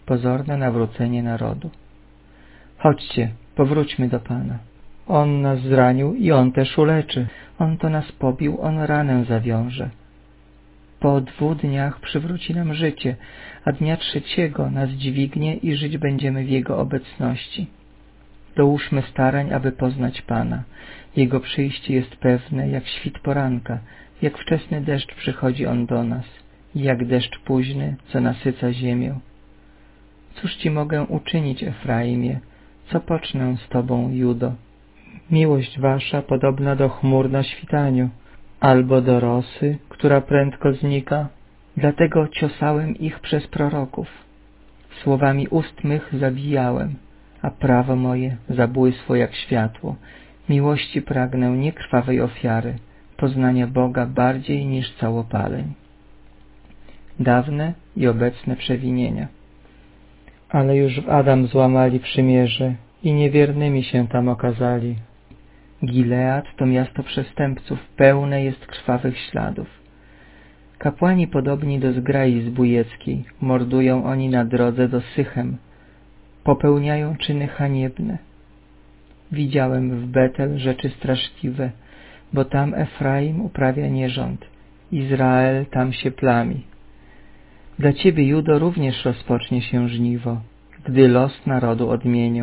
pozorne nawrócenie narodu. Chodźcie, powróćmy do Pana. On nas zranił i On też uleczy. On to nas pobił, On ranę zawiąże. Po 2 dniach przywróci nam życie, a dnia 3 nas dźwignie i żyć będziemy w Jego obecności. Dołóżmy starań, aby poznać Pana. Jego przyjście jest pewne, jak świt poranka, jak wczesny deszcz przychodzi On do nas, jak deszcz późny, co nasyca ziemię. Cóż Ci mogę uczynić, Efraimie? Co pocznę z Tobą, Judo? Miłość Wasza podobna do chmur na świtaniu, albo do rosy, która prędko znika. Dlatego ciosałem ich przez proroków. Słowami ust mych zabijałem, a prawo moje zabłysło jak światło. Miłości pragnę, nie krwawej ofiary, poznania Boga bardziej niż całopaleń. Dawne i obecne przewinienia. Ale już w Adam złamali przymierze i niewiernymi się tam okazali. Gilead to miasto przestępców, pełne jest krwawych śladów. Kapłani podobni do zgrai zbójeckiej, mordują oni na drodze do Sychem, popełniają czyny haniebne. Widziałem w Betel rzeczy straszliwe, bo tam Efraim uprawia nierząd, Izrael tam się plami. Dla Ciebie, Judo, również rozpocznie się żniwo, gdy los narodu odmienię.